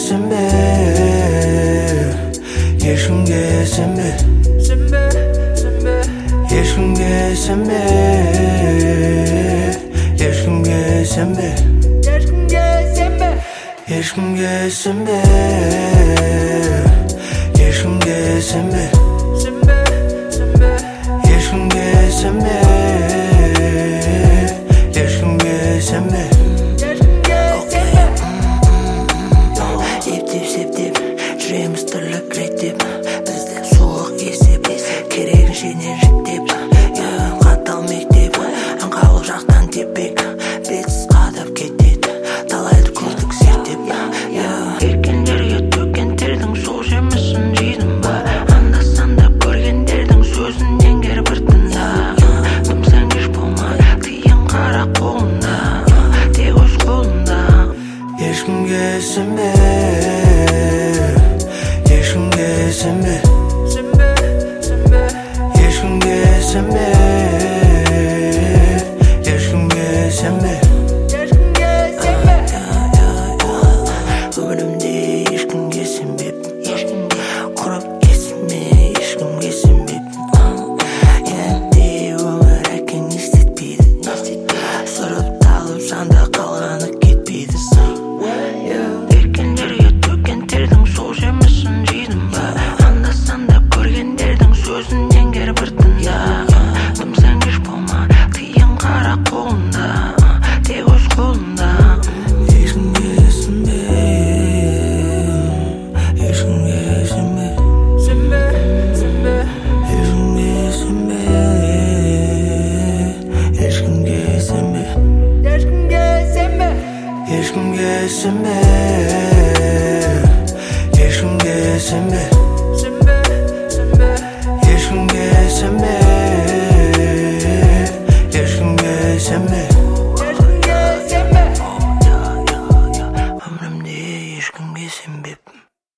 shenbe eshimge shenbe eshimge shenbe eshimge shenbe eshimge shenbe eshimge shenbe eshimge shenbe eshimge shenbe Септеп, жүреміз түрлі креттеп бізде суық есеп керегін шенен жіктеп қатал мектеп аңқалық жақтан теппек бетсіз қадап кетеді талайды көрдік зерттеп еркендерге төккен тердің сол жемісін жейдің ба анда-санда көргендердің сөзінен кер бір тыңда кімсенгіш болма тиын қара қолында тек өз қолында ешкімге сенбе ешкімге сенбе ешкімге сенбе ешкімге сенбе өмірімде ешкімге сенбеппін құрып есіме ешкімге сенбеппін енді өмір әкең естетпейді сұрып талып жанда қалғаны кетпейді еркендерге төккен тердің сол жемісін жейдің ба анда-санда көргендердің сөзінен кер бір тыңда кімсенгіш болма тиын қара қолында тек өз қолында ешкімге сенбе ешкімге сенбе ешкімге сенбе ешкімге сенбе ешкімге сенбе